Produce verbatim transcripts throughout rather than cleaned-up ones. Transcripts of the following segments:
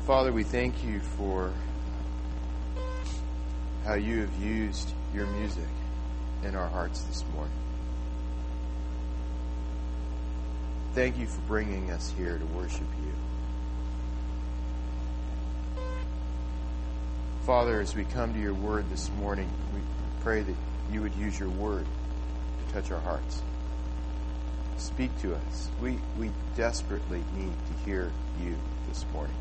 Father, we thank you for how you have used your music in our hearts this morning. Thank you for bringing us here to worship you. Father, as we come to your word this morning, we pray that you would use your word to touch our hearts. Speak to us. We, we desperately need to hear you this morning.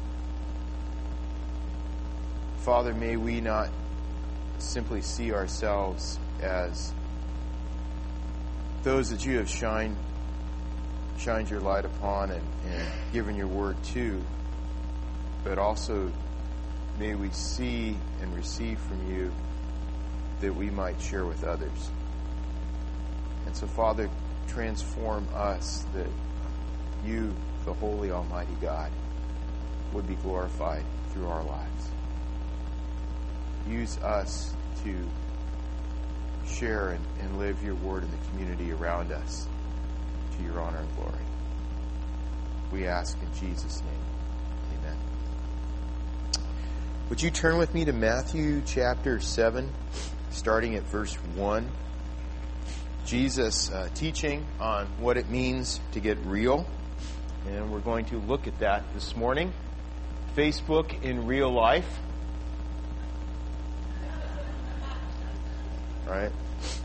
Father, may we not simply see ourselves as those that you have shined, shined your light upon and, and given your word to, but also may we see and receive from you that we might share with others. And so, Father, transform us that you, the Holy Almighty God, would be glorified through our lives. Use us to share and, and live your word in the community around us to your honor and glory. We ask in Jesus' name. Amen. Would you turn with me to Matthew chapter seven, starting at verse one? Jesus uh, teaching on what it means to get real. And we're going to look at that this morning. Facebook in real life. Right?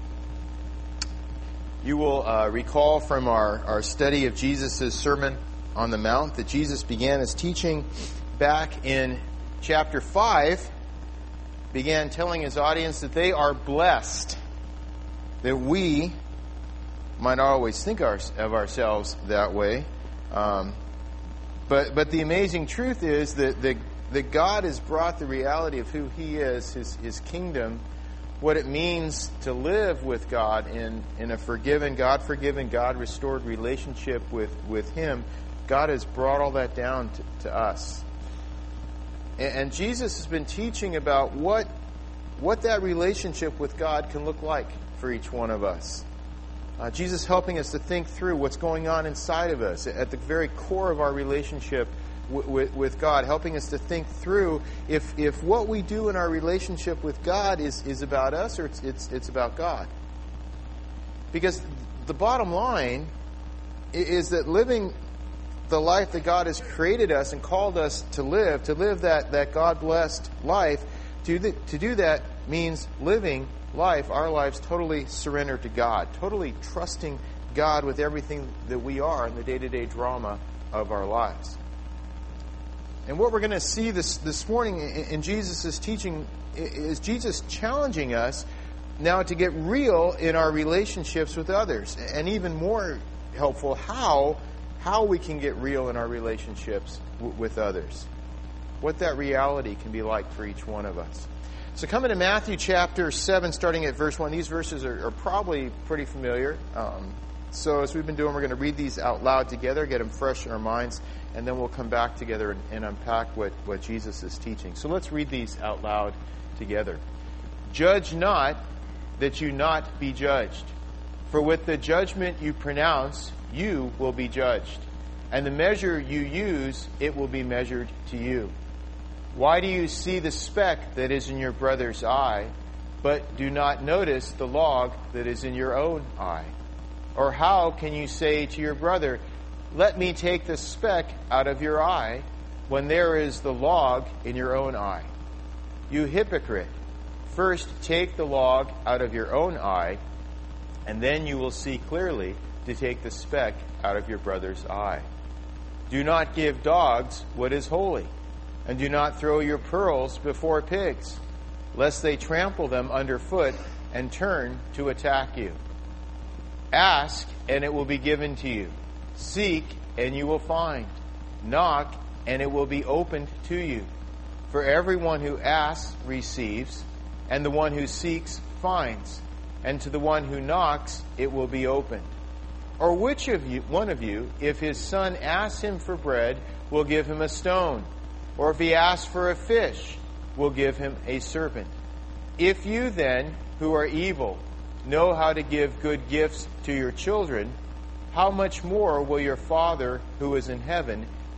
You will uh, recall from our, our study of Jesus' Sermon on the Mount that Jesus began his teaching back in chapter five, began telling his audience that they are blessed, that we might not always think our, of ourselves that way. Um, but but the amazing truth is that, that, that God has brought the reality of who he is, his, his kingdom, what it means to live with God in, in a forgiven, God-forgiven, God-restored relationship with, with him. God has brought all that down to, to us. And, and Jesus has been teaching about what, what that relationship with God can look like for each one of us. Uh, Jesus helping us to think through what's going on inside of us, at the very core of our relationship w- with, with God, helping us to think through if if what we do in our relationship with God is, is about us or it's, it's it's about God. Because the bottom line is that living the life that God has created us and called us to live, to live that, that God-blessed life, to, the, to do that means living life, our lives totally surrendered to God, totally trusting God with everything that we are in the day-to-day drama of our lives. And what we're going to see this, this morning in, in Jesus' teaching is Jesus challenging us now to get real in our relationships with others. And even more helpful, how, how we can get real in our relationships w- with others. What that reality can be like for each one of us. So coming to Matthew chapter seven, starting at verse one, these verses are, are probably pretty familiar. Um, so as we've been doing, we're going to read these out loud together, get them fresh in our minds, and then we'll come back together and, and unpack what, what Jesus is teaching. So let's read these out loud together. Judge not that you not be judged. For with the judgment you pronounce, you will be judged. And the measure you use, it will be measured to you. Why do you see the speck that is in your brother's eye, but do not notice the log that is in your own eye? Or how can you say to your brother, let me take the speck out of your eye, when there is the log in your own eye? You hypocrite, first take the log out of your own eye, and then you will see clearly to take the speck out of your brother's eye. Do not give dogs what is holy. And do not throw your pearls before pigs, lest they trample them underfoot and turn to attack you. Ask, and it will be given to you. Seek, and you will find. Knock, and it will be opened to you. For everyone who asks receives, and the one who seeks finds, and to the one who knocks it will be opened. Or which of you, one of you, if his son asks him for bread, will give him a stone? Or if he asks for a fish, will give him a serpent? If you then, who are evil, know how to give good gifts to your children, how much more will your Father who is in heaven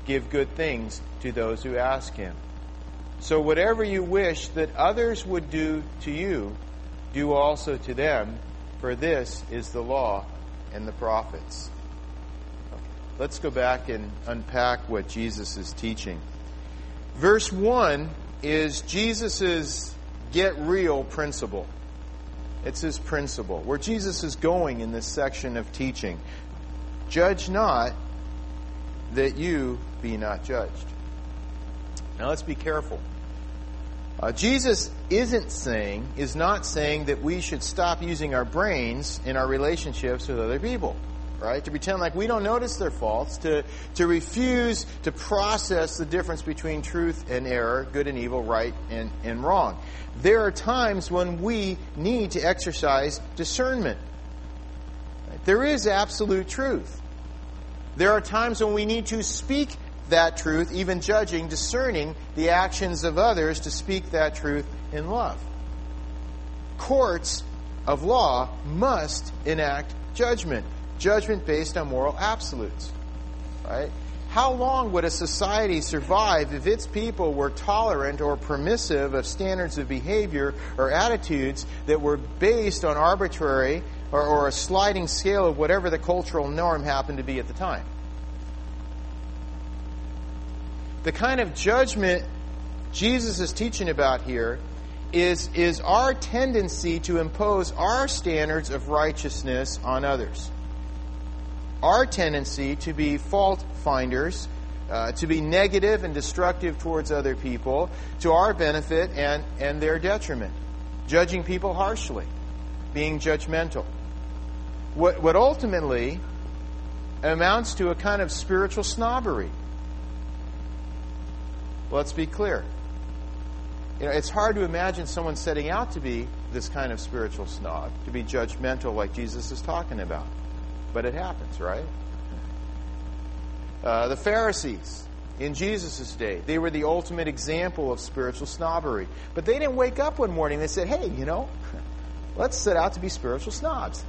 give good things to those who ask him. So whatever you wish that others would do to you, do also to them, for this is the law and the prophets. Okay. Let's go back and unpack what Jesus is teaching. Verse one is Jesus' get real principle. It's his principle. Where Jesus is going in this section of teaching. Judge not, that you be not judged. Now let's be careful. Uh, Jesus isn't saying, is not saying that we should stop using our brains in our relationships with other people. Right? To pretend like we don't notice their faults, to, to refuse to process the difference between truth and error, good and evil, right and, and wrong. There are times when we need to exercise discernment. Right? There is absolute truth. There are times when we need to speak that truth, even judging, discerning the actions of others, to speak that truth in love. Courts of law must enact judgment. Judgment based on moral absolutes. Right? How long would a society survive if its people were tolerant or permissive of standards of behavior or attitudes that were based on arbitrary or, or a sliding scale of whatever the cultural norm happened to be at the time? The kind of judgment Jesus is teaching about here is, is our tendency to impose our standards of righteousness on others. Our tendency to be fault finders, uh, to be negative and destructive towards other people, to our benefit and, and their detriment. Judging people harshly, being judgmental. What, what ultimately amounts to a kind of spiritual snobbery. Let's be clear. You know, it's hard to imagine someone setting out to be this kind of spiritual snob, to be judgmental like Jesus is talking about. But it happens, right? Uh, the Pharisees in Jesus' day, they were the ultimate example of spiritual snobbery. But they didn't wake up one morning and they said, hey, you know, let's set out to be spiritual snobs.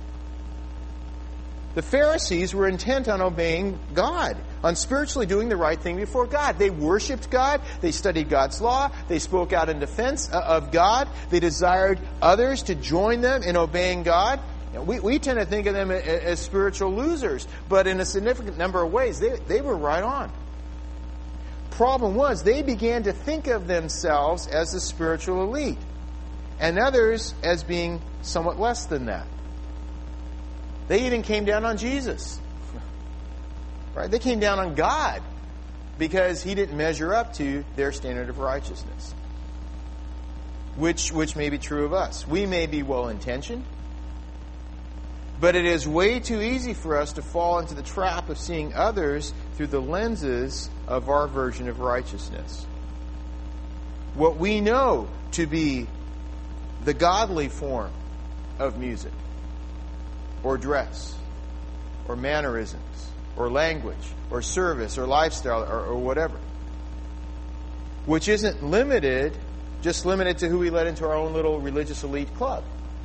The Pharisees were intent on obeying God, on spiritually doing the right thing before God. They worshipped God. They studied God's law. They spoke out in defense of God. They desired others to join them in obeying God. We, we tend to think of them as, as spiritual losers, but in a significant number of ways, they, they were right on. Problem was, they began to think of themselves as the spiritual elite, and others as being somewhat less than that. They even came down on Jesus. Right? They came down on God because he didn't measure up to their standard of righteousness. Which, which may be true of us. We may be well-intentioned, but it is way too easy for us to fall into the trap of seeing others through the lenses of our version of righteousness. What we know to be the godly form of music, or dress, or mannerisms, or language, or service, or lifestyle, or, or whatever. Which isn't limited, just limited to who we let into our own little religious elite club.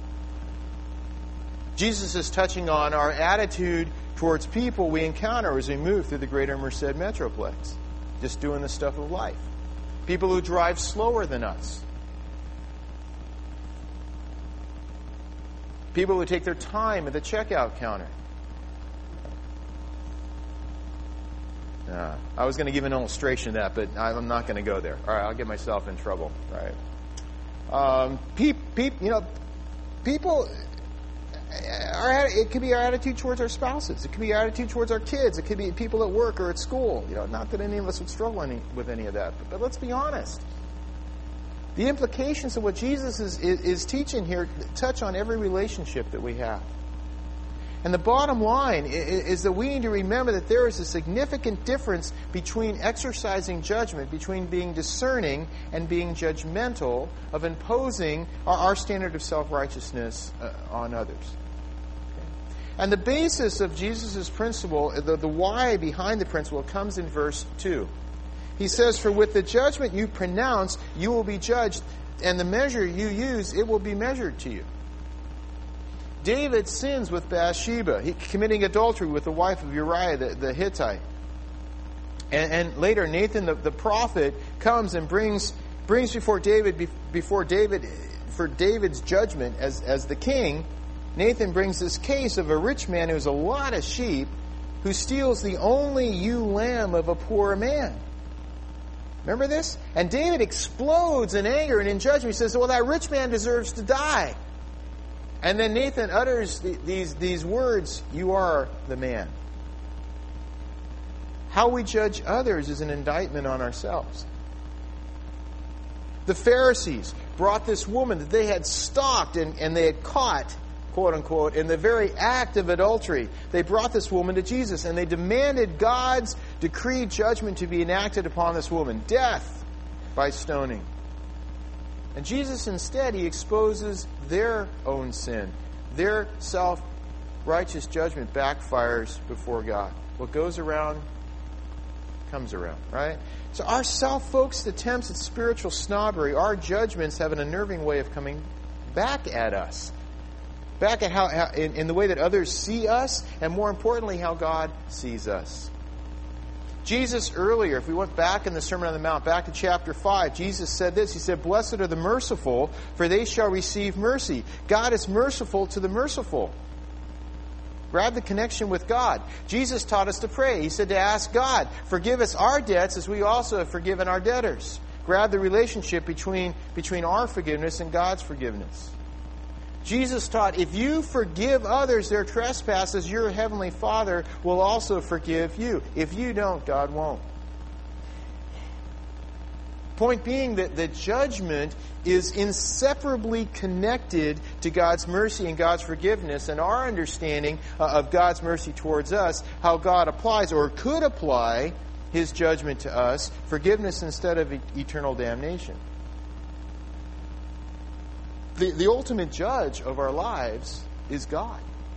Jesus is touching on our attitude towards people we encounter as we move through the greater Merced Metroplex. Just doing the stuff of life. People who drive slower than us. People who take their time at the checkout counter. Uh, I was going to give an illustration of that, but I'm not going to go there. All right, I'll get myself in trouble. All right. Um, peop, peop, you know, people... Our, it could be our attitude towards our spouses. It could be our attitude towards our kids. It could be people at work or at school. You know, not that any of us would struggle any, with any of that, but, but let's be honest. The implications of what Jesus is, is, is teaching here touch on every relationship that we have. And the bottom line is, is that we need to remember that there is a significant difference between exercising judgment, between being discerning and being judgmental, of imposing our, our standard of self-righteousness uh, on others. Okay? And the basis of Jesus' principle, the, the why behind the principle, comes in verse two. He says, "For with the judgment you pronounce, you will be judged, and the measure you use, it will be measured to you." David sins with Bathsheba, he, committing adultery with the wife of Uriah the, the Hittite. And, and later, Nathan the, the prophet comes and brings brings before David before David for David's judgment as as the king. Nathan brings this case of a rich man who has a lot of sheep, who steals the only ewe lamb of a poor man. Remember this? And David explodes in anger and in judgment. He says, well, that rich man deserves to die. And then Nathan utters the, these, these words, you are the man. How we judge others is an indictment on ourselves. The Pharisees brought this woman that they had stalked and, and they had caught, quote unquote, in the very act of adultery. They brought this woman to Jesus and they demanded God's decreed judgment to be enacted upon this woman, death by stoning. And Jesus instead, he exposes their own sin. Their self-righteous judgment backfires before God. What goes around comes around, right? So our self-focused attempts at spiritual snobbery, our judgments have an unnerving way of coming back at us. Back at how, how in, in the way that others see us, and more importantly, how God sees us. Jesus earlier, if we went back in the Sermon on the Mount, back to chapter five, Jesus said this. He said, blessed are the merciful, for they shall receive mercy. God is merciful to the merciful. Grab the connection with God. Jesus taught us to pray. He said to ask God, forgive us our debts as we also have forgiven our debtors. Grab the relationship between, between our forgiveness and God's forgiveness. Jesus taught, if you forgive others their trespasses, your heavenly Father will also forgive you. If you don't, God won't. Point being that the judgment is inseparably connected to God's mercy and God's forgiveness, and our understanding of God's mercy towards us, how God applies or could apply His judgment to us, forgiveness instead of eternal damnation. The, the ultimate judge of our lives is God.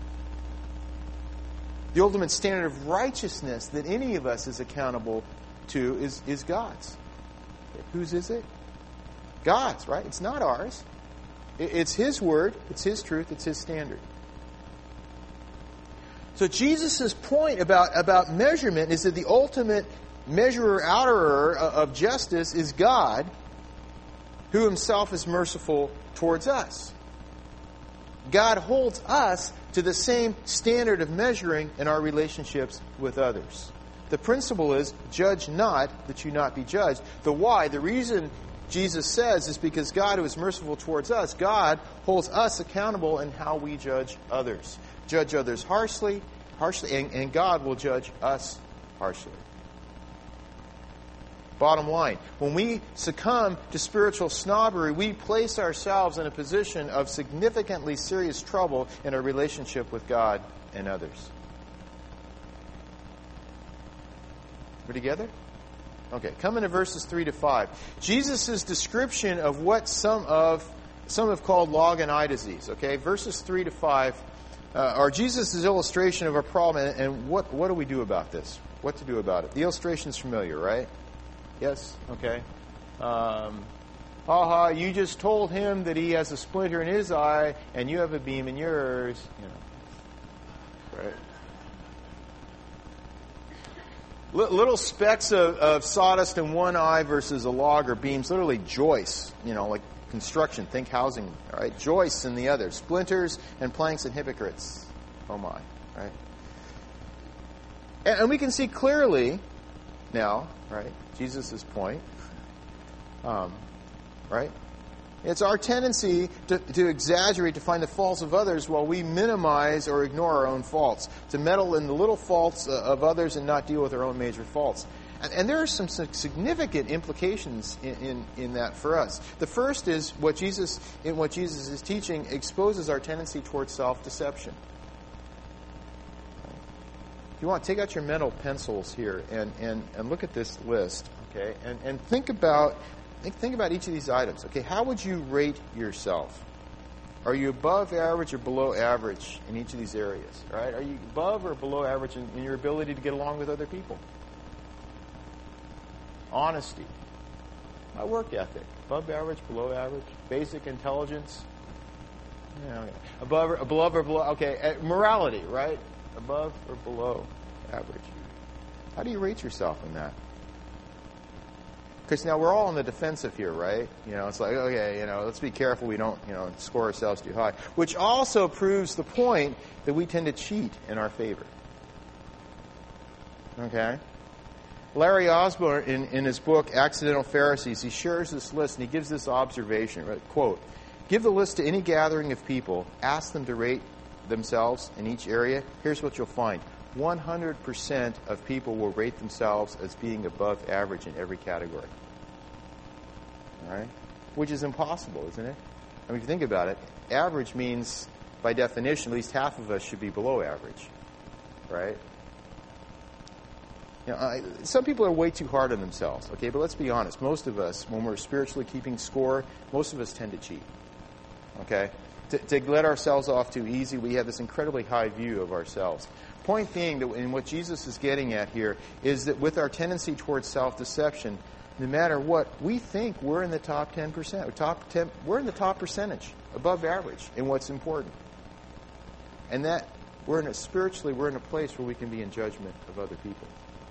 The ultimate standard of righteousness that any of us is accountable to is, is God's. Whose is it? God's, right? It's not ours. It, it's His word, it's His truth, it's His standard. So Jesus' point about, about measurement is that the ultimate measurer, outerer of justice is God, who Himself is merciful towards us. God holds us to the same standard of measuring in our relationships with others. The principle is, judge not, that you not be judged. The why, the reason Jesus says is because God, who is merciful towards us, God holds us accountable in how we judge others. Judge others harshly, harshly, and, and God will judge us harshly. Bottom line, when we succumb to spiritual snobbery, we place ourselves in a position of significantly serious trouble in our relationship with God and others. We're together? Okay, coming to verses three to five. Jesus' description of what some of some have called log and eye disease. Okay, verses three to five uh, are Jesus' illustration of a problem, and, and what, what do we do about this? What to do about it? The illustration is familiar, right? Yes? Okay. Um, ha ha, you just told him that he has a splinter in his eye and you have a beam in yours. You know. Right? L- little specks of, of sawdust in one eye versus a log or beams, literally joists, you know, like construction. Think housing, all right? Joists in the other. Splinters and planks and hypocrites. Oh my, right? And, and we can see clearly now, right? Jesus' point, um, right? It's our tendency to, to exaggerate, to find the faults of others while we minimize or ignore our own faults, to meddle in the little faults of others and not deal with our own major faults. And, and there are some significant implications in, in, in that for us. The first is what Jesus, in what Jesus is teaching, exposes our tendency towards self-deception. If you want, take out your mental pencils here and, and, and look at this list, okay? And, and think about think, think about each of these items, okay? How would you rate yourself? Are you above average or below average in each of these areas, right? Are you above or below average in, in your ability to get along with other people? Honesty. My work ethic. Above average, below average. Basic intelligence. Yeah, okay. Above or, above or below, okay. Uh, morality, right? Above or below average. How do you rate yourself in that? Because now we're all on the defensive here, right? You know, it's like, okay, you know, let's be careful we don't, you know, score ourselves too high. Which also proves the point that we tend to cheat in our favor. Okay? Larry Osborne, in, in his book, Accidental Pharisees, he shares this list and he gives this observation, right? Quote, give the list to any gathering of people, ask them to rate themselves in each area. Here's what you'll find. one hundred percent of people will rate themselves as being above average in every category. All right? Which is impossible, isn't it? I mean, if you think about it, average means, by definition, at least half of us should be below average. Right? You know, I, some people are way too hard on themselves, okay? But let's be honest. Most of us, when we're spiritually keeping score, most of us tend to cheat. Okay? To, to let ourselves off too easy, we have this incredibly high view of ourselves. Point being that in what Jesus is getting at here is that with our tendency towards self-deception, no matter what, we think we're in the top ten percent. Or top ten, we're in the top percentage, above average in what's important. And that we're in a, spiritually, we're in a place where we can be in judgment of other people.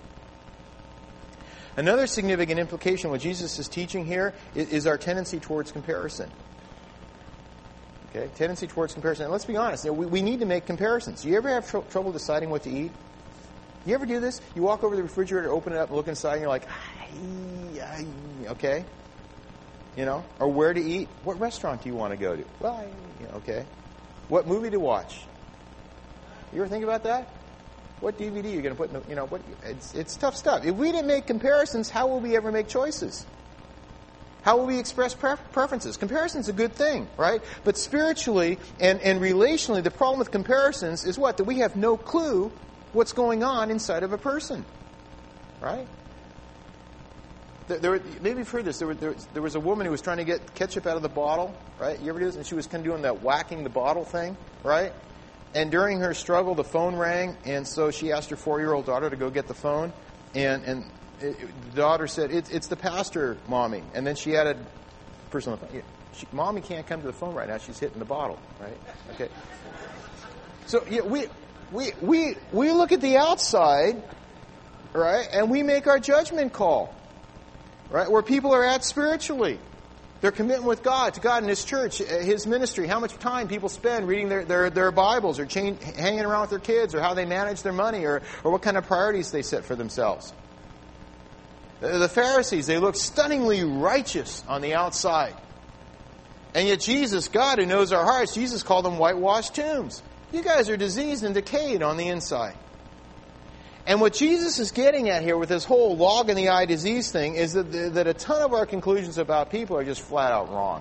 Another significant implication, what Jesus is teaching here, is, is our tendency towards comparison. Okay, tendency towards comparison. And let's be honest, you know, we, we need to make comparisons. Do you ever have tr- trouble deciding what to eat? You ever do this? You walk over to the refrigerator, open it up, and look inside, and you're like, ay, ay, okay? You know? Or where to eat? What restaurant do you want to go to? Well, I, you know, okay. What movie to watch? You ever think about that? What D V D are you going to put in the, you know, what, it's, it's tough stuff. If we didn't make comparisons, how will we ever make choices? How will we express pref- preferences? Comparison is a good thing, right? But spiritually and, and relationally, the problem with comparisons is what? That we have no clue what's going on inside of a person, right? There, there, maybe you've heard this. There, were, there, was, there was a woman who was trying to get ketchup out of the bottle, right? You ever do this? And she was kind of doing that whacking the bottle thing, right? And during her struggle, the phone rang, and so she asked her four-year-old daughter to go get the phone, and and It, the daughter said, it's, it's the pastor, Mommy. And then she added, personal, she, Mommy can't come to the phone right now. She's hitting the bottle, right? Okay. So yeah, we, we, we, we look at the outside, right? And we make our judgment call, right? Where people are at spiritually. Their commitment with God, to God and His church, His ministry, how much time people spend reading their, their, their Bibles or chain, hanging around with their kids, or how they manage their money, or, or what kind of priorities they set for themselves. The Pharisees, they look stunningly righteous on the outside. And yet Jesus, God who knows our hearts, Jesus called them whitewashed tombs. You guys are diseased and decayed on the inside. And what Jesus is getting at here with this whole log in the eye disease thing is that, that a ton of our conclusions about people are just flat out wrong.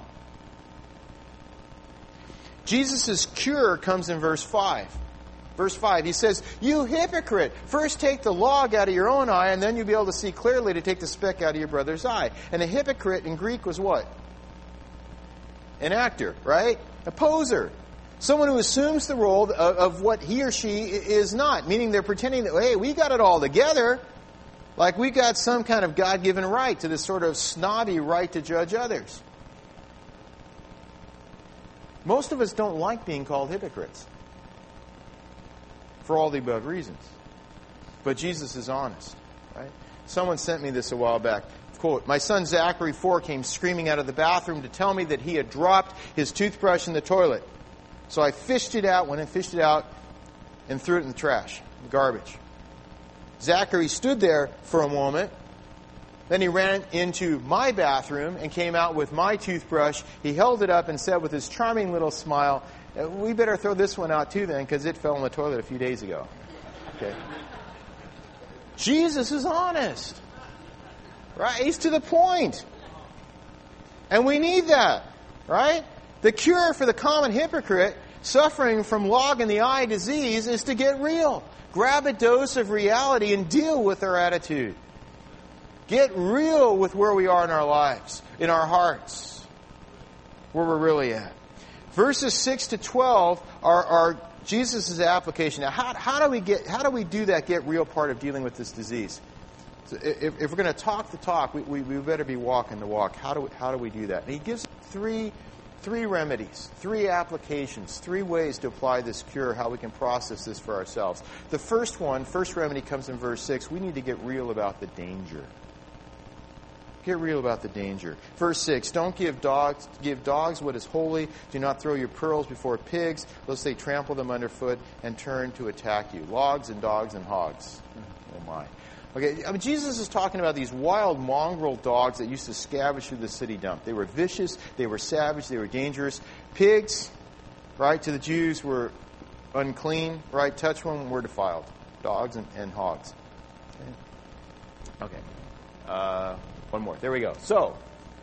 Jesus' cure comes in verse five. Verse five, he says, you hypocrite, first take the log out of your own eye, and then you'll be able to see clearly to take the speck out of your brother's eye. And a hypocrite in Greek was what? An actor, right? A poser. Someone who assumes the role of, of what he or she is not, meaning they're pretending that, hey, we got it all together, like we got some kind of God-given right to this sort of snobby right to judge others. Most of us don't like being called hypocrites. For all the above reasons. But Jesus is honest, right? Someone sent me this a while back. Quote, my son Zachary four came screaming out of the bathroom to tell me that he had dropped his toothbrush in the toilet. So I fished it out, went and fished it out, and threw it in the trash, the garbage. Zachary stood there for a moment. Then he ran into my bathroom and came out with my toothbrush. He held it up and said with his charming little smile, we better throw this one out too then, because it fell in the toilet a few days ago. Okay. Jesus is honest. Right? He's to the point. And we need that. Right? The cure for the common hypocrite suffering from log in the eye disease is to get real. Grab a dose of reality and deal with our attitude. Get real with where we are in our lives, in our hearts, where we're really at. Verses six to twelve are, are Jesus' application. Now, how, how do we get? How do we do that? Get real part of dealing with this disease. So if, if we're going to talk the talk, we, we, we better be walking the walk. How do we, how do we do that? And he gives three three remedies, three applications, three ways to apply this cure, how we can process this for ourselves. The first one, first remedy comes in verse six. We need to get real about the danger. Get real about the danger. Verse six, don't give dogs give dogs what is holy. Do not throw your pearls before pigs, lest they trample them underfoot and turn to attack you. Logs and dogs and hogs. Oh my. Okay, I mean, Jesus is talking about these wild mongrel dogs that used to scavenge through the city dump. They were vicious, they were savage, they were dangerous. Pigs, right, to the Jews were unclean, right? Touch one, were defiled. Dogs and, and hogs. Okay. okay. Uh... One more. There we go. So,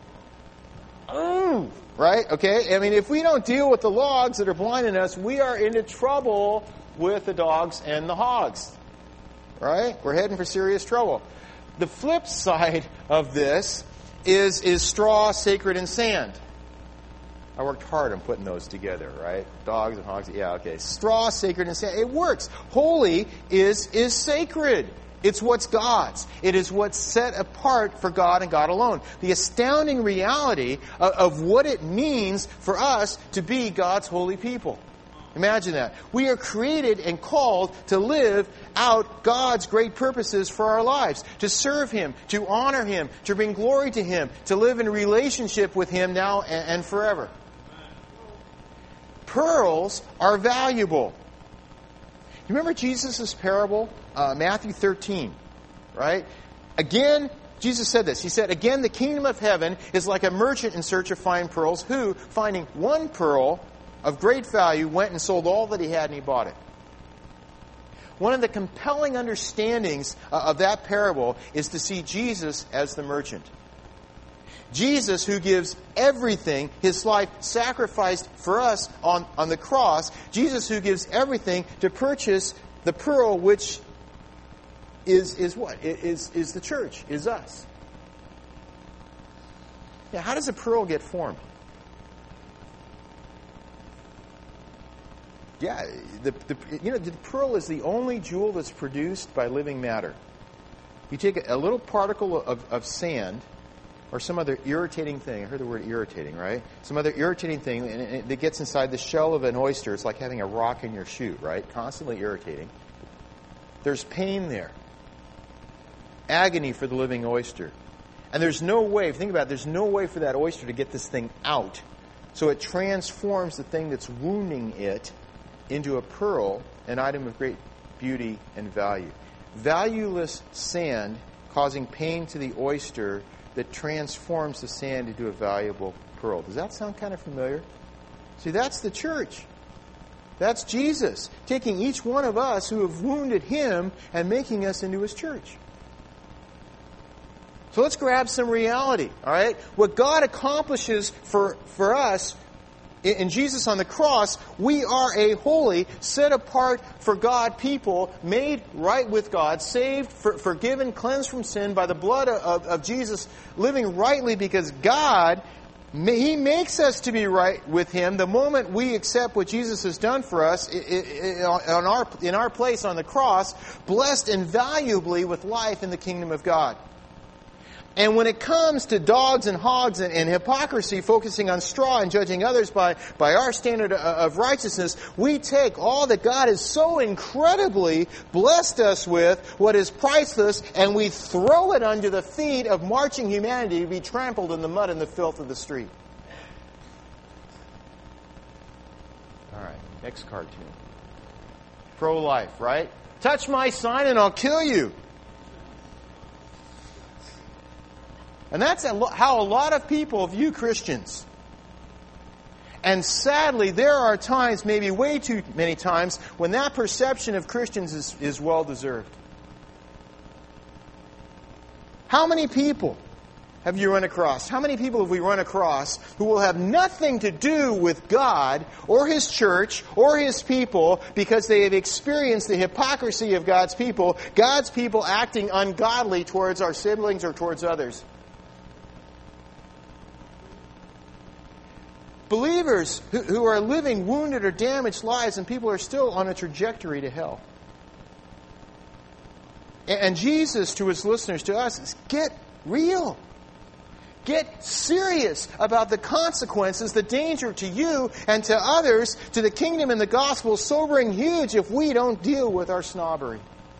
ooh, right? Okay? I mean, if we don't deal with the logs that are blinding us, we are into trouble with the dogs and the hogs. Right? We're heading for serious trouble. The flip side of this is, is straw, sacred, and sand. I worked hard on putting those together, right? Dogs and hogs. Yeah, okay. Straw, sacred, and sand. It works. Holy is, is sacred. It's what's God's. It is what's set apart for God and God alone. The astounding reality of, of what it means for us to be God's holy people. Imagine that. We are created and called to live out God's great purposes for our lives. To serve Him, to honor Him, to bring glory to Him, to live in relationship with Him now and, and forever. Pearls are valuable. You remember Jesus' parable? Uh, Matthew thirteen, right? Again, Jesus said this. He said, again, the kingdom of heaven is like a merchant in search of fine pearls who, finding one pearl of great value, went and sold all that he had and he bought it. One of the compelling understandings uh, of that parable is to see Jesus as the merchant. Jesus, who gives everything, His life sacrificed for us on, on the cross. Jesus, who gives everything to purchase the pearl, which is, is what? Is, is the church, is us. Yeah, how does a pearl get formed? Yeah, the, the, you know, the pearl is the only jewel that's produced by living matter. You take a, a little particle of, of sand or some other irritating thing. I heard the word irritating, right? Some other irritating thing and it, it gets inside the shell of an oyster. It's like having a rock in your shoe, right? Constantly irritating. There's pain there. Agony for the living oyster. And there's no way, think about it, there's no way for that oyster to get this thing out. So it transforms the thing that's wounding it into a pearl, an item of great beauty and value. Valueless sand causing pain to the oyster that transforms the sand into a valuable pearl. Does that sound kind of familiar? See, that's the church. That's Jesus, taking each one of us who have wounded Him and making us into His church. So let's grab some reality, all right? What God accomplishes for, for us in, in Jesus on the cross, we are a holy, set apart for God people, made right with God, saved, for, forgiven, cleansed from sin by the blood of, of Jesus, living rightly because God, He makes us to be right with Him the moment we accept what Jesus has done for us in our, in our place on the cross, blessed invaluably with life in the kingdom of God. And when it comes to dogs and hogs and, and hypocrisy, focusing on straw and judging others by, by our standard of righteousness, we take all that God has so incredibly blessed us with, what is priceless, and we throw it under the feet of marching humanity to be trampled in the mud and the filth of the street. All right, next cartoon. Pro-life, right? Touch my sign and I'll kill you. And that's how a lot of people view Christians. And sadly, there are times, maybe way too many times, when that perception of Christians is, is well-deserved. How many people have you run across? How many people have we run across who will have nothing to do with God or His church or His people because they have experienced the hypocrisy of God's people, God's people acting ungodly towards our siblings or towards others? Believers who, who are living wounded or damaged lives, and people are still on a trajectory to hell. And, and Jesus, to His listeners, to us, is get real. Get serious about the consequences, the danger to you and to others, to the kingdom and the gospel, sobering huge if we don't deal with our snobbery.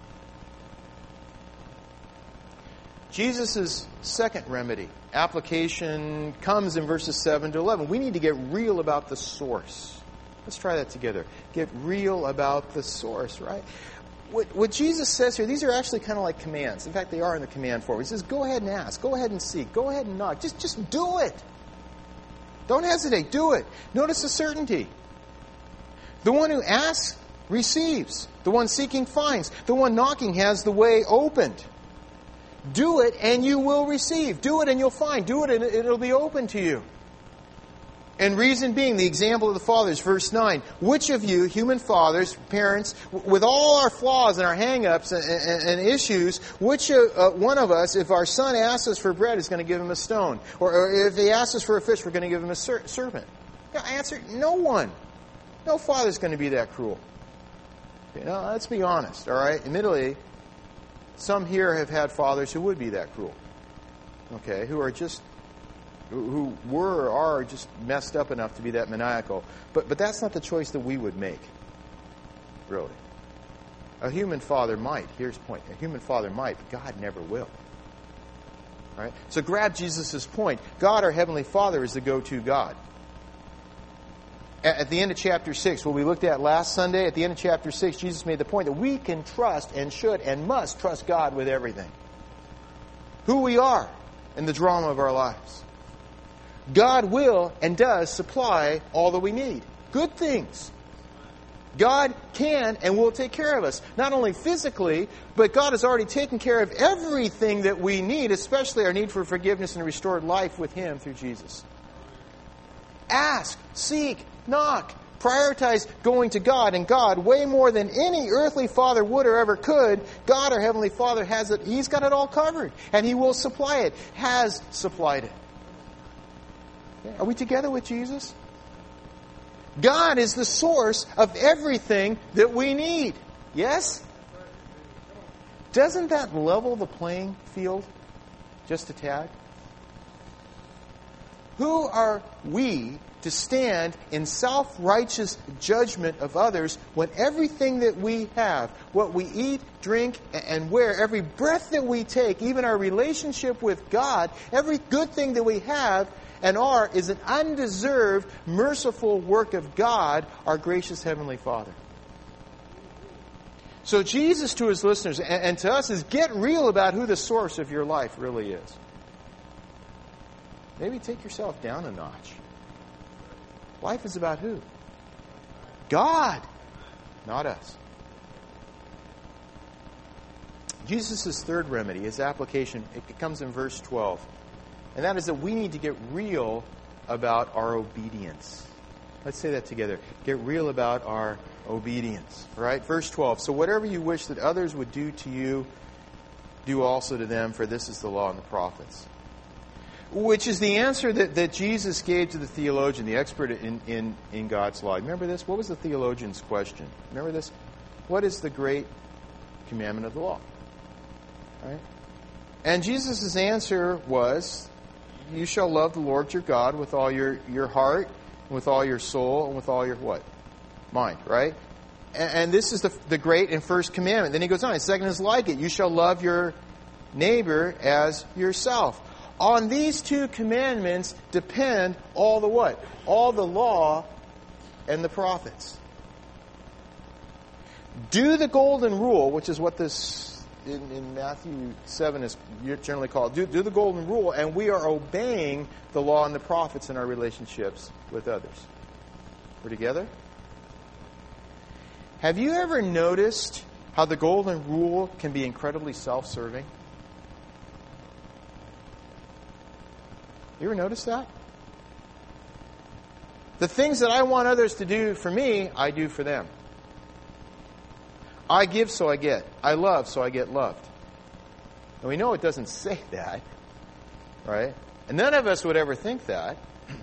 Jesus' second remedy, application, comes in verses seven to eleven. We need to get real about the source. Let's try that together. Get real about the source, right? What, what Jesus says here, these are actually kind of like commands. In fact, they are in the command form. He says, go ahead and ask. Go ahead and seek. Go ahead and knock. Just, just do it. Don't hesitate. Do it. Notice the certainty. The one who asks receives. The one seeking finds. The one knocking has the way opened. Do it and you will receive. Do it and you'll find. Do it and it'll be open to you. And reason being, the example of the fathers, verse nine. Which of you, human fathers, parents, with all our flaws and our hang-ups and, and, and issues, which uh, one of us, if our son asks us for bread, is going to give him a stone? Or, or if he asks us for a fish, we're going to give him a ser- serpent? No, answer, no one. No father's going to be that cruel. You know, let's be honest, all right? Admittedly, some here have had fathers who would be that cruel. Okay, who are just... who were or are just messed up enough to be that maniacal. But but that's not the choice that we would make, really. A human father might. Here's the point. A human father might, but God never will. All right? So grab Jesus' point. God, our Heavenly Father, is the go-to God. At, at the end of chapter six, what we looked at last Sunday, at the end of chapter six, Jesus made the point that we can trust and should and must trust God with everything. Who we are in the drama of our lives. God will and does supply all that we need. Good things. God can and will take care of us. Not only physically, but God has already taken care of everything that we need, especially our need for forgiveness and restored life with Him through Jesus. Ask, seek, knock. Prioritize going to God, and God, way more than any earthly father would or ever could, God, our Heavenly Father, has it. He's got it all covered, and He will supply it, has supplied it. Are we together with Jesus? God is the source of everything that we need. Yes? Doesn't that level the playing field just a tad? Who are we to stand in self-righteous judgment of others when everything that we have, what we eat, drink, and wear, every breath that we take, even our relationship with God, every good thing that we have and are is an undeserved, merciful work of God, our gracious Heavenly Father. So Jesus to His listeners and to us is get real about who the source of your life really is. Maybe take yourself down a notch. Life is about who? God, not us. Jesus' third remedy, His application, it comes in verse twelve. And that is that we need to get real about our obedience. Let's say that together. Get real about our obedience. All right? Verse twelve. So whatever you wish that others would do to you, do also to them, for this is the law and the prophets. Which is the answer that, that Jesus gave to the theologian, the expert in, in, in God's law. Remember this? What was the theologian's question? Remember this? What is the great commandment of the law? All right? And Jesus' answer was, you shall love the Lord your God with all your, your heart, with all your soul, and with all your what? Mind, right? And, and this is the, the great and first commandment. Then he goes on, the second is like it. You shall love your neighbor as yourself. On these two commandments depend all the what? All the law and the prophets. Do the golden rule, which is what this in, in Matthew seven is generally called. Do, do the golden rule, and we are obeying the law and the prophets in our relationships with others. We're together? Have you ever noticed how the golden rule can be incredibly self-serving? You ever notice that? The things that I want others to do for me, I do for them. I give so I get. I love so I get loved. And we know it doesn't say that, right? And none of us would ever think that.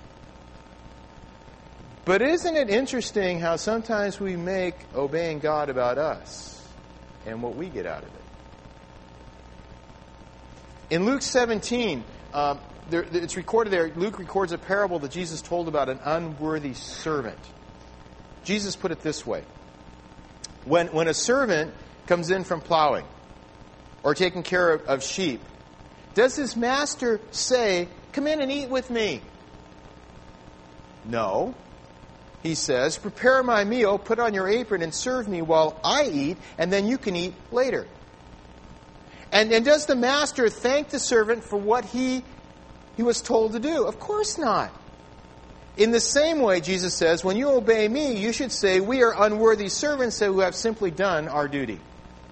But isn't it interesting how sometimes we make obeying God about us and what we get out of it? In Luke seventeen, um, there, it's recorded there, Luke records a parable that Jesus told about an unworthy servant. Jesus put it this way. When, when a servant comes in from plowing or taking care of, of sheep, does his master say, "Come in and eat with me"? No. He says, "Prepare my meal, put on your apron, and serve me while I eat, and then you can eat later." And, and does the master thank the servant for what he, he was told to do? Of course not. In the same way, Jesus says, when you obey me, you should say, "We are unworthy servants who have simply done our duty."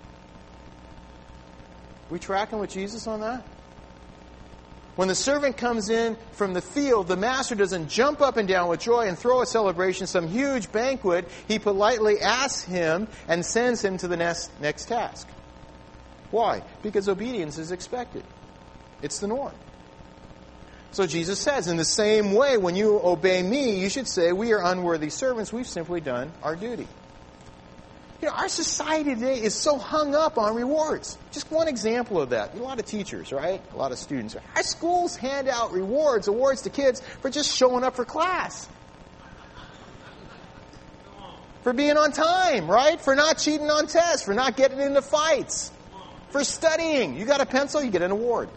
We tracking with Jesus on that? When the servant comes in from the field, the master doesn't jump up and down with joy and throw a celebration, some huge banquet. He politely asks him and sends him to the next, next task. Why? Because obedience is expected. It's the norm. So Jesus says, in the same way, when you obey me, you should say, "We are unworthy servants. We've simply done our duty." You know, our society today is so hung up on rewards. Just one example of that. A lot of teachers, right? A lot of students. Our schools hand out rewards, awards to kids for just showing up for class. For being on time, right? For not cheating on tests. For not getting into fights. For studying. You got a pencil, you get an award.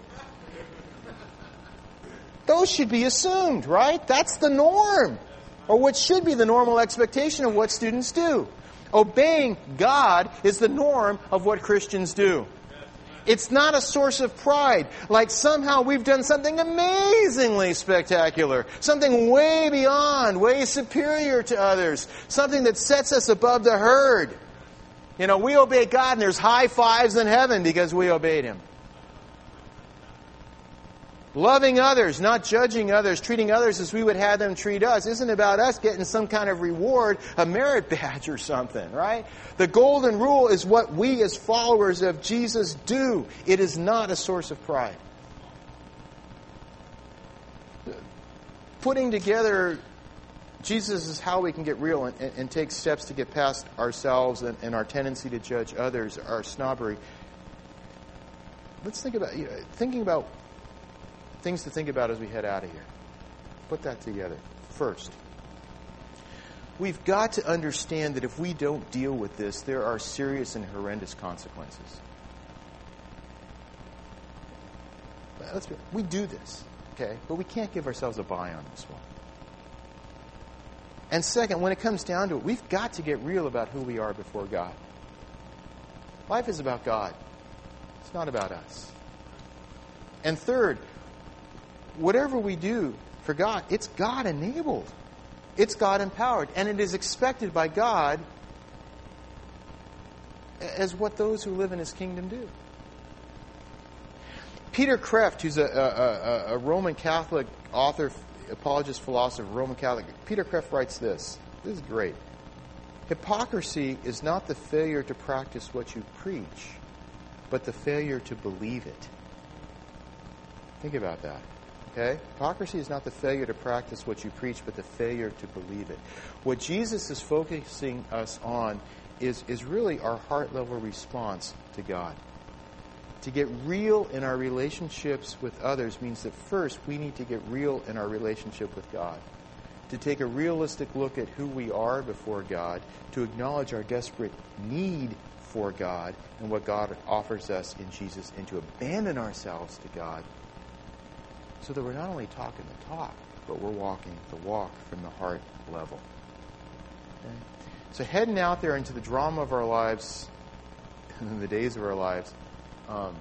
Those should be assumed, right? That's the norm. Or what should be the normal expectation of what students do. Obeying God is the norm of what Christians do. It's not a source of pride, like somehow we've done something amazingly spectacular, something way beyond, way superior to others, something that sets us above the herd. You know, we obey God and there's high fives in heaven because we obeyed Him. Loving others, not judging others, treating others as we would have them treat us, isn't about us getting some kind of reward, a merit badge or something, right? The golden rule is what we as followers of Jesus do. It is not a source of pride. Putting together Jesus is how we can get real and, and, and take steps to get past ourselves and, and our tendency to judge others, our snobbery. Let's think about, you know, thinking about things to think about as we head out of here. Put that together. First, we've got to understand that if we don't deal with this, there are serious and horrendous consequences. Let's be, we do this, okay? But we can't give ourselves a buy on this one. And second, when it comes down to it, we've got to get real about who we are before God. Life is about God. It's not about us. And third, whatever we do for God, it's God-enabled. It's God-empowered. And it is expected by God as what those who live in His kingdom do. Peter Kreeft, who's a, a, a, a Roman Catholic author, apologist, philosopher, Roman Catholic, Peter Kreeft writes this. This is great. Hypocrisy is not the failure to practice what you preach, but the failure to believe it. Think about that. Okay? Hypocrisy is not the failure to practice what you preach, but the failure to believe it. What Jesus is focusing us on is, is really our heart-level response to God. To get real in our relationships with others means that first we need to get real in our relationship with God. To take a realistic look at who we are before God, to acknowledge our desperate need for God and what God offers us in Jesus, and to abandon ourselves to God so that we're not only talking the talk, but we're walking the walk from the heart level. Okay? So heading out there into the drama of our lives, in the days of our lives, um,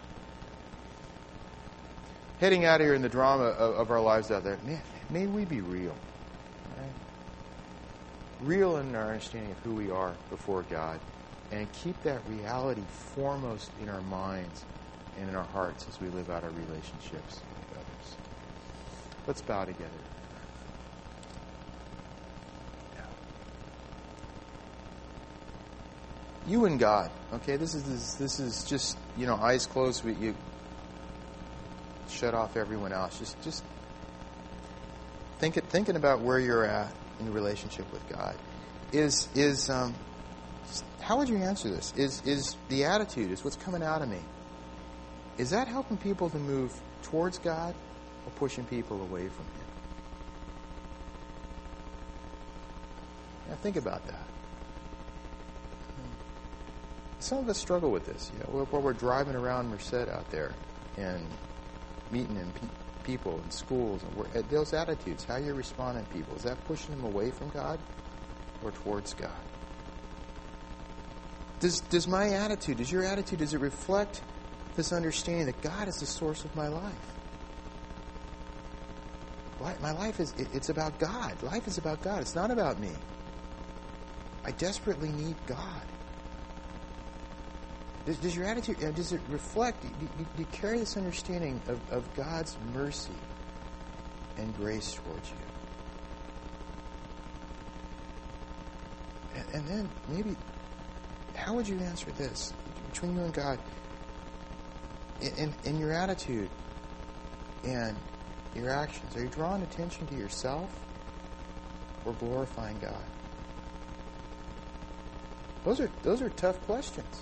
heading out here in the drama of, of our lives out there, man, may we be real. Right? Real in our understanding of who we are before God, and keep that reality foremost in our minds and in our hearts as we live out our relationships with others. Let's bow together. You and God, okay? This is this, this is just, you know, eyes closed. We, you shut off everyone else. Just just think it, thinking about where you're at in the relationship with God. Is is um, how would you answer this? Is is the attitude? Is what's coming out of me? Is that helping people to move towards God, or pushing people away from Him? Now think about that. Some of us struggle with this. You know, while we're driving around Merced out there and meeting in pe- people in schools, and we're, those attitudes, how you're responding to people, is that pushing them away from God or towards God? Does does my attitude, does your attitude, does it reflect this understanding that God is the source of my life? My life is, it, it's about God. Life is about God. It's not about me. I desperately need God. Does, does your attitude, does it reflect, do, do, do you carry this understanding of, of God's mercy and grace towards you? And, and then maybe, how would you answer this? Between you and God, in, in, in your attitude and your actions, are you drawing attention to yourself or glorifying God? Those are those are tough questions.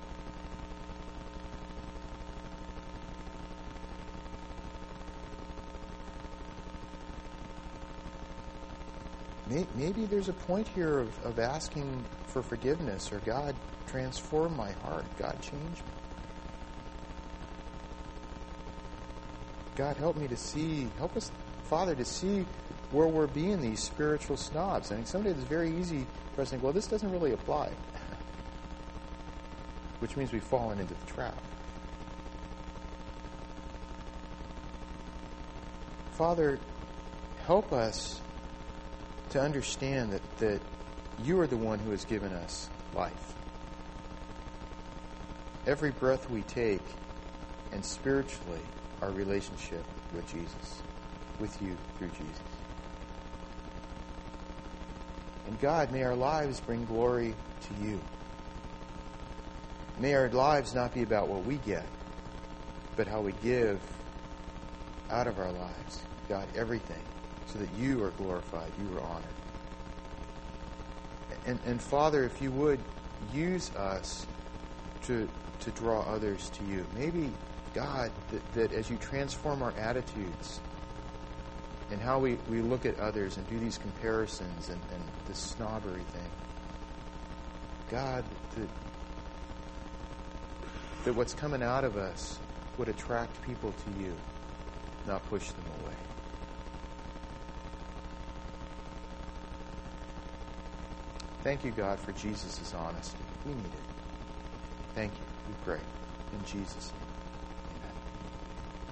Maybe there's a point here of, of asking for forgiveness, or God, transform my heart. God, change me. God, help me to see, help us, Father, to see where we're being these spiritual snobs. I think someday it's very easy for us to think, well, this doesn't really apply. Which means we've fallen into the trap. Father, help us to understand that, that you are the one who has given us life. Every breath we take, and spiritually, our relationship with Jesus, with you through Jesus. And God, may our lives bring glory to you. May our lives not be about what we get, but how we give out of our lives, God, everything, so that you are glorified, you are honored. And, and Father, if you would, use us to, to draw others to you. Maybe, God, that, that as you transform our attitudes and how we, we look at others and do these comparisons and, and this snobbery thing, God, that, that what's coming out of us would attract people to you, not push them away. Thank you, God, for Jesus' honesty. We need it. Thank you. We pray in Jesus' name.